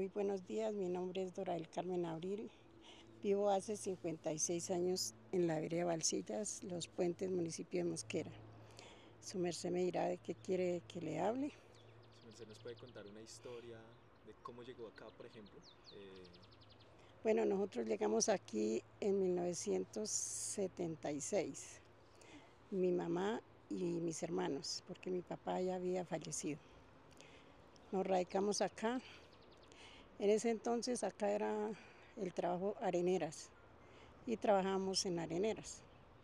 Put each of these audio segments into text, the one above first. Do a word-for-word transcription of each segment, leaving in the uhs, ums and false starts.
Muy buenos días, mi nombre es Dora del Carmen Abril. Vivo hace cincuenta y seis años en la vereda Balsillas, Los Puentes, municipio de Mosquera. Su merced me dirá de qué quiere que le hable. Su merced nos puede contar una historia de cómo llegó acá, por ejemplo. Eh, Bueno, nosotros llegamos aquí en mil novecientos setenta y seis, mi mamá y mis hermanos, porque mi papá ya había fallecido. Nos radicamos acá. En ese entonces acá era el trabajo areneras y trabajábamos en areneras.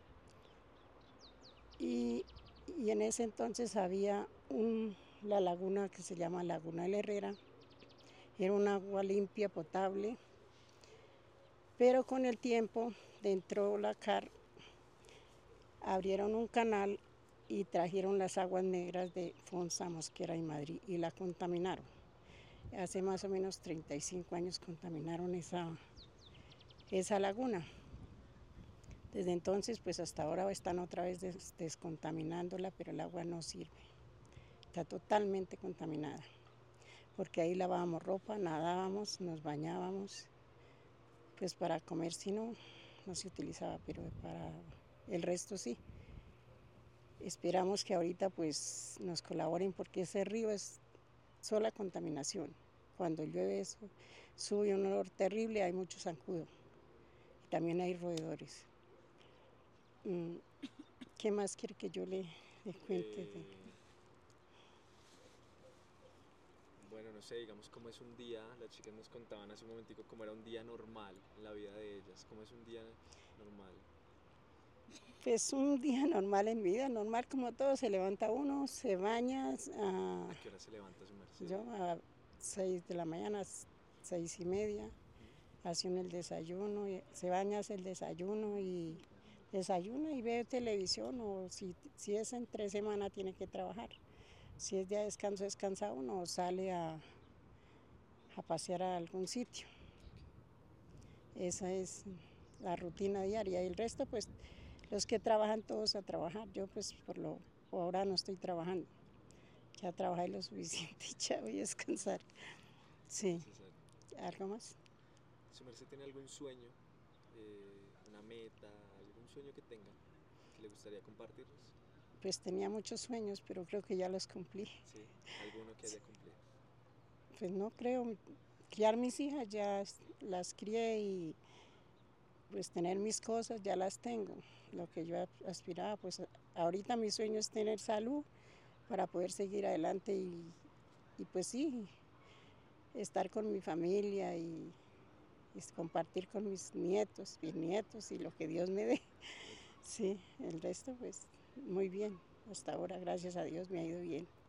Y, y en ese entonces había un, la laguna que se llama Laguna del Herrera. Era un agua limpia, potable, pero con el tiempo dentro de la C A R abrieron un canal y trajeron las aguas negras de Fonsa, Mosquera y Madrid y la contaminaron. Hace más o menos treinta y cinco años contaminaron esa, esa laguna. Desde entonces, pues hasta ahora están otra vez des descontaminándola, pero el agua no sirve. Está totalmente contaminada, porque ahí lavábamos ropa, nadábamos, nos bañábamos, pues para comer sí no, no se utilizaba, pero para el resto sí. Esperamos que ahorita pues nos colaboren porque ese río es sola contaminación. Cuando llueve eso, sube un olor terrible, hay mucho zancudo. Y también hay roedores. ¿Qué más quiere que yo le, le cuente? De... eh, bueno, no sé, digamos cómo es un día. Las chicas nos contaban hace un momentico cómo era un día normal en la vida de ellas. ¿Cómo es un día normal? Pues un día normal en mi vida, normal como todo, se levanta uno, se baña, uh, ¿A qué hora se levanta su merced? yo a seis de la mañana, seis y media, ¿Mm? hace uno el desayuno, se baña, hace el desayuno y desayuna y ve televisión, o si, si es entre semana tiene que trabajar. Si es día de descanso, descansa uno o sale a, a pasear a algún sitio. Okay. Esa es la rutina diaria y el resto pues los que trabajan todos a trabajar. Yo pues por lo por ahora no estoy trabajando. Ya trabajé lo suficiente y ya voy a descansar. Es Sí. necesario. ¿Algo más? ¿Su merced tiene algún sueño, eh, una meta, algún sueño que tenga que le gustaría compartirnos? Pues tenía muchos sueños, pero creo que ya los cumplí. Sí, alguno que haya cumplido. Pues no creo. Criar mis hijas ya las crié y pues tener mis cosas ya las tengo. Lo que yo aspiraba, pues ahorita mi sueño es tener salud para poder seguir adelante y, y pues sí, estar con mi familia y, y compartir con mis nietos, bisnietos y lo que Dios me dé. Okay. Sí, el resto pues muy bien. Hasta ahora, gracias a Dios, me ha ido bien.